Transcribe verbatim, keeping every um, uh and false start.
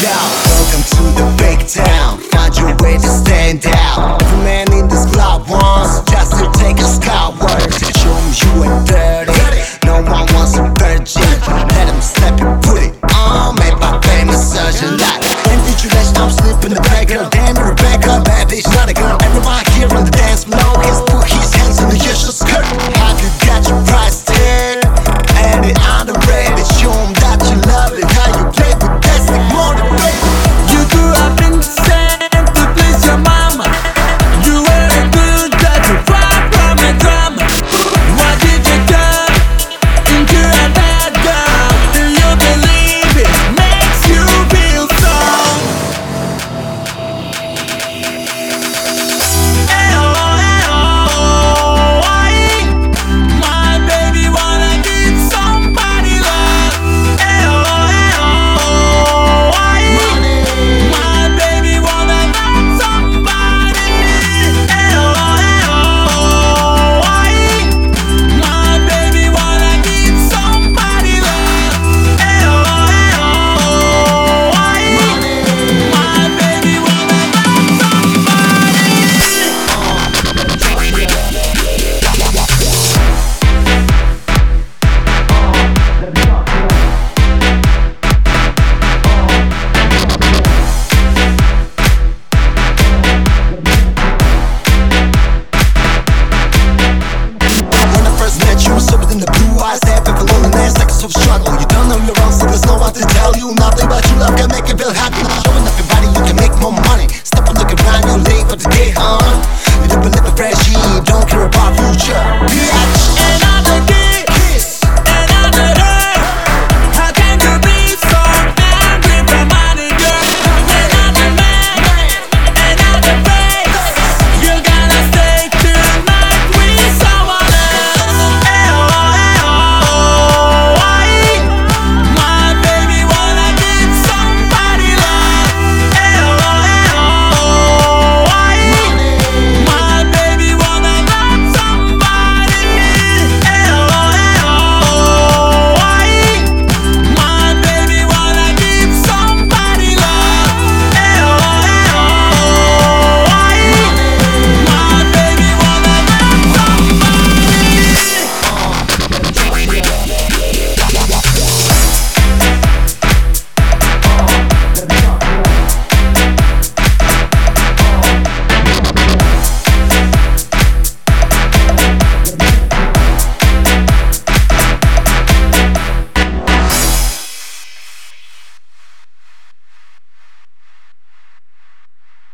Now, welcome to the big town. Find your way to stand out. Every man in this club wants just to take a skyward. Show 'em you ain't dirty. No one wants a virgin. Let 'em slap you, put it on. Made by famous surgeon. Like, when did you let I'm sleep in the back? Girl, damn.